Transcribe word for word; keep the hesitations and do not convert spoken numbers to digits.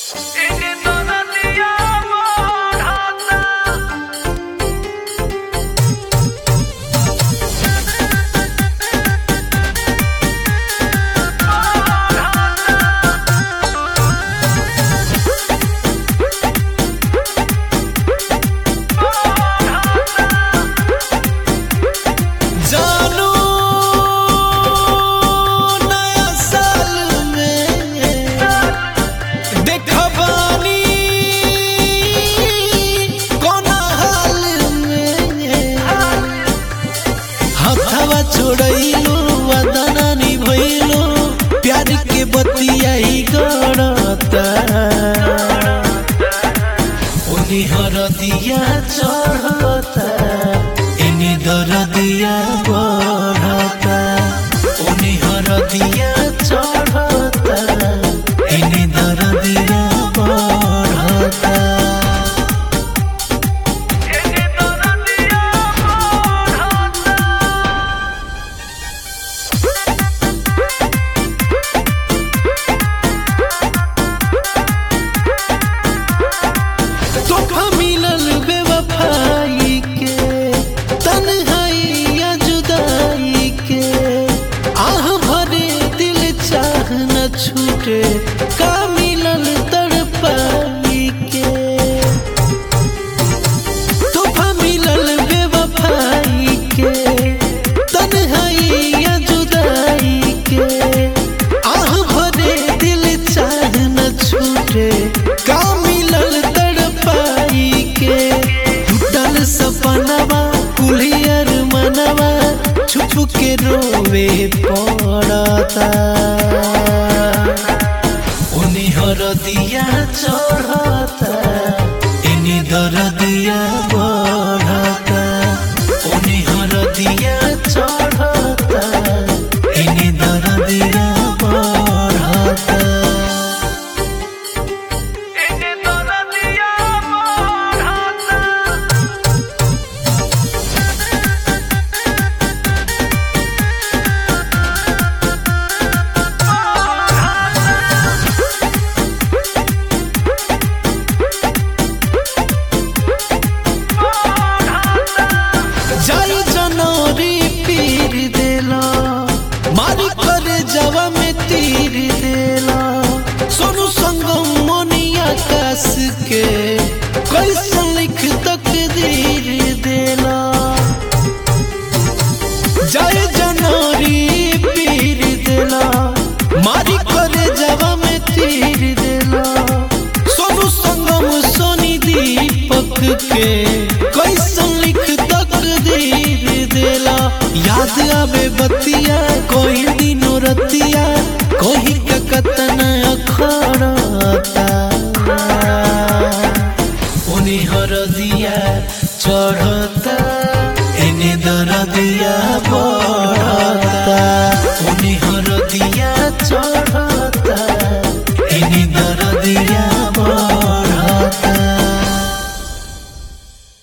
छोड़ैलो वदना निभैलो प्यार के बतिया ही गड़ता ओनी हरदिया चढ़ता एनी दरदिया बढ़ता ओनी हरदिया चढ़ता एनी दरदिया बढ़ता। छूटे का मिलल तड़पाई के तोहफा मिलल बेवफाई के तन्हाई या जुदाई के आह भरे दिल चाह न छूटे का मिलल तड़पाई के टूटल सपनवा कुलियर मनवा छुप के रोवे पड़ता हरदिया चढ़ता एनी दरदिया बढ़ता ओनी हरदिया चढ़ता एनी दरदिया बढ़ता। जवा में तीर देला सोनू संगम मनिया कास के कैसे लिख तकदीर देला जय जनवरी पीर देला मारी करे जवा में तीर देला सोनू संगम सोनी दीपक के कैसे लिख तकदीर देला याद आवे बतिया